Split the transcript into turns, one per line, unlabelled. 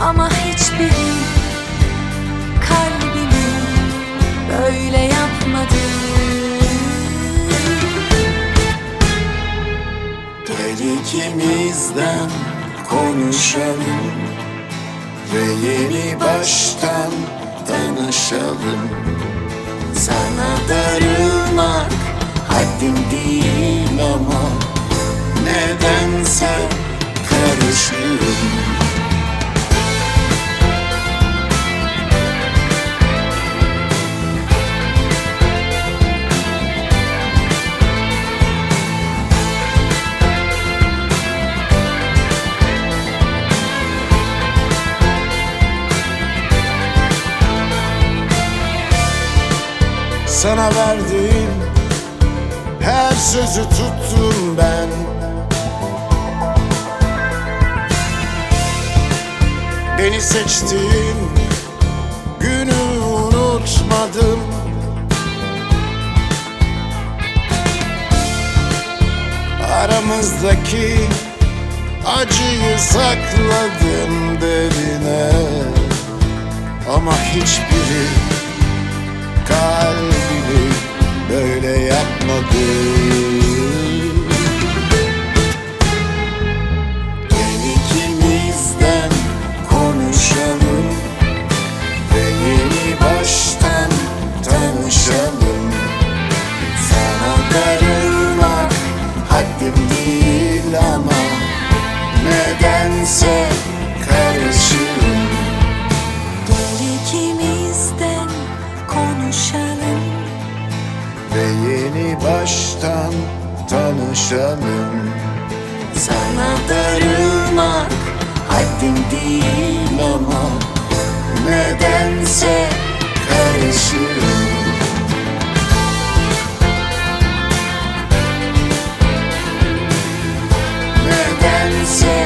Ama hiçbiri kalbimi böyle yapmadı.
Gel ikimizden konuşalım ve yeni baştan tanışalım. Sana darılmak haddim değil ama nedense karışırım. Sana verdiğim her sözü tuttum ben. Beni seçtiğin günü unutmadım. Aramızdaki acıyı sakladım derine. Ama hiçbiri kalbimi böyle yapmadı. Gel ikimizden konuşalım ve yeni baştan tanışalım. Sana darılmak haddim değil ama nedense karışırım.
Gel ikimizden konuşalım
ve yeni baştan tanışalım.
Sana darılmak haddim değil ama
Nedense karışırım. Nedense